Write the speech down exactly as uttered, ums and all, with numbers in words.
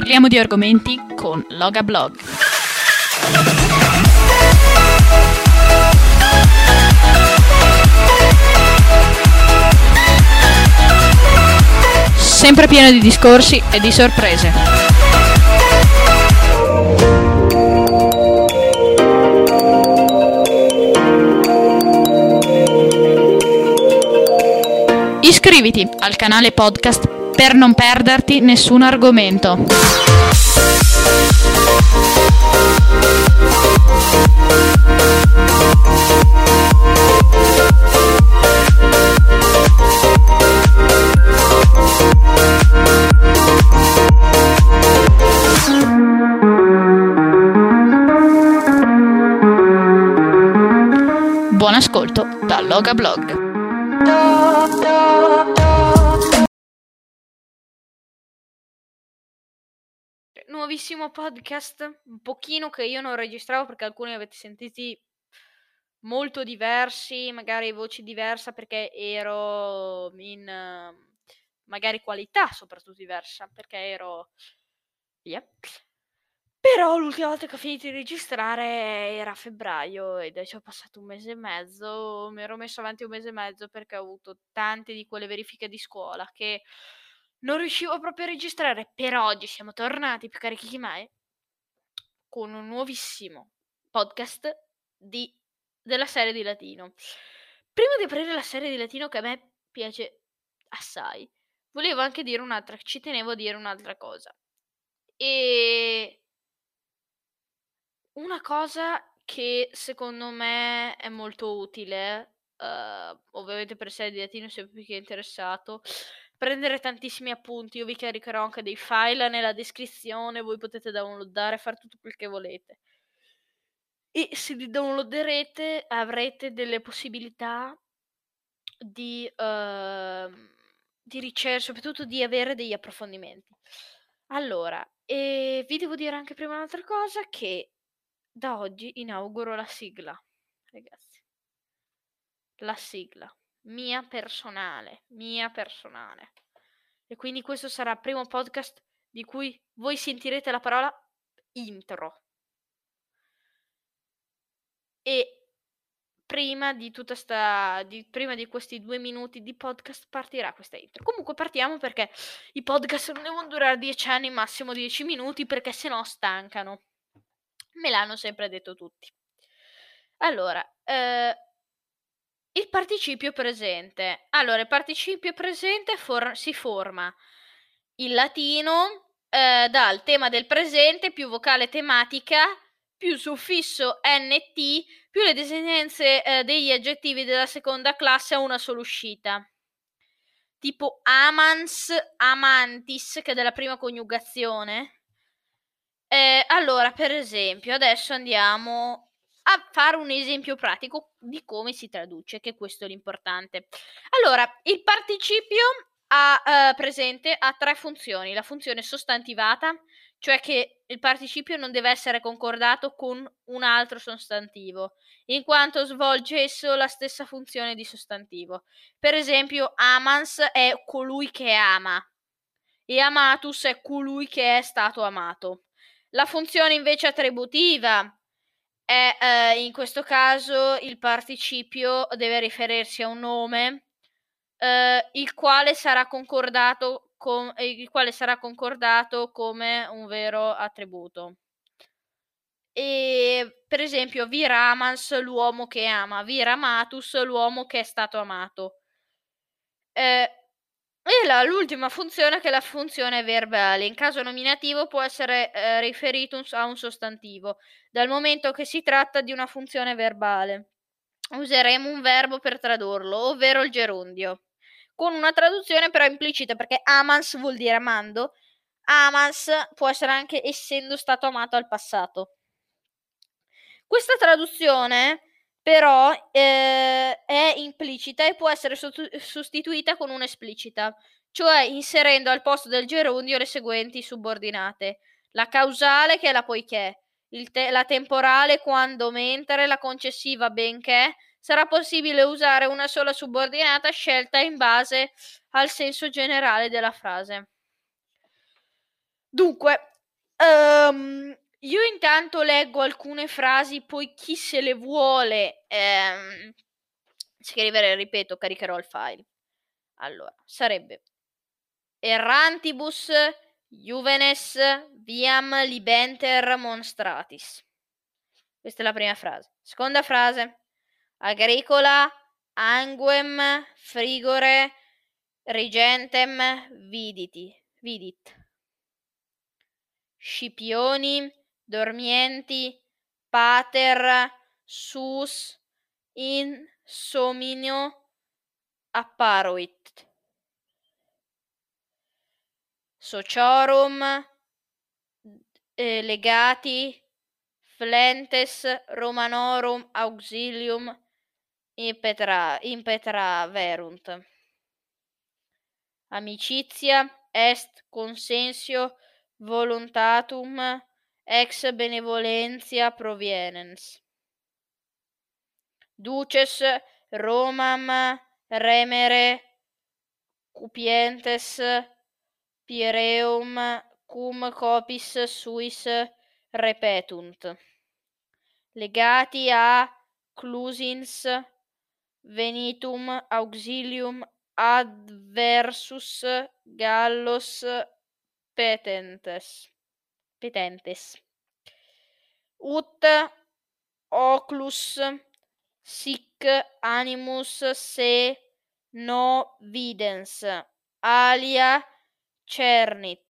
Parliamo di argomenti con Loga Blog. Sempre pieno di discorsi e di sorprese. Iscriviti al canale podcast per non perderti nessun argomento. Buon ascolto da Loga Blog. Nuovissimo podcast, un pochino che io non registravo perché alcuni avete sentiti molto diversi, magari voci diverse perché ero in uh, magari qualità soprattutto diversa perché ero via. Però l'ultima volta che ho finito di registrare era a febbraio ed è già passato un mese e mezzo, mi ero messo avanti un mese e mezzo perché ho avuto tante di quelle verifiche di scuola che non riuscivo proprio a registrare. Per oggi siamo tornati più carichi che mai con un nuovissimo podcast di, della serie di latino. Prima di aprire la serie di latino che a me piace assai, volevo anche dire un'altra, ci tenevo a dire un'altra cosa. E una cosa che secondo me è molto utile, uh, ovviamente per serie di latino sempre più che interessato, prendere tantissimi appunti. Io vi caricherò anche dei file nella descrizione, voi potete downloadare, fare tutto quel che volete. E se li downloaderete avrete delle possibilità di, uh, di ricerca, soprattutto di avere degli approfondimenti. Allora, e vi devo dire anche prima un'altra cosa, che da oggi inauguro la sigla, ragazzi. La sigla mia personale, mia personale. E quindi questo sarà il primo podcast di cui voi sentirete la parola intro. E prima di tutta sta di, prima di questi due minuti di podcast partirà questa intro. Comunque partiamo perché i podcast non devono durare dieci anni, massimo dieci minuti, perché sennò stancano. Me l'hanno sempre detto tutti. Allora, eh, il participio presente. Allora, il participio presente for- si forma in latino eh, dal tema del presente più vocale tematica più suffisso nt più le desinenze eh, degli aggettivi della seconda classe a una sola uscita. Tipo amans, amantis, che è della prima coniugazione. Eh, allora, per esempio, adesso andiamo a fare un esempio pratico di come si traduce, che questo è l'importante. Allora, il participio ha eh, presente ha tre funzioni. La funzione sostantivata, cioè che il participio non deve essere concordato con un altro sostantivo, in quanto svolge esso la stessa funzione di sostantivo. Per esempio, amans è colui che ama e amatus è colui che è stato amato. La funzione invece attributiva è eh, in questo caso il participio deve riferirsi a un nome eh, il quale sarà concordato con il quale sarà concordato come un vero attributo. E per esempio viramans l'uomo che ama, viramatus l'uomo che è stato amato. Eh, E la, l'ultima funzione che è la funzione verbale. In caso nominativo può essere eh, riferito un, a un sostantivo, dal momento che si tratta di una funzione verbale. Useremo un verbo per tradurlo, ovvero il gerundio, con una traduzione però implicita, perché amans vuol dire amando, amans può essere anche essendo stato amato al passato. Questa traduzione però eh, è implicita e può essere sottu- sostituita con un'esplicita, cioè inserendo al posto del gerundio le seguenti subordinate: la causale, che è la poiché, il te- la temporale quando, mentre, la concessiva benché. Sarà possibile usare una sola subordinata scelta in base al senso generale della frase. Dunque, Ehm, io intanto leggo alcune frasi, poi chi se le vuole ehm, scrivere, ripeto, caricherò il file. Allora, sarebbe Errantibus Juvenes viam libenter monstratis. Questa è la prima frase. Seconda frase. Agricola anguem frigore regentem viditi, vidit. Scipioni dormienti pater sus in somnio apparuit. Sociorum eh, legati flentes Romanorum auxilium impetra, impetraverunt. Amicizia est consensio voluntatum ex benevolentia provienens. Duces Romam remere cupientes Pireum cum copis suis repetunt. Legati a Clusins venitum auxilium adversus Gallos petentes. petentes. Ut oclus sic animus se no videns alia cernit.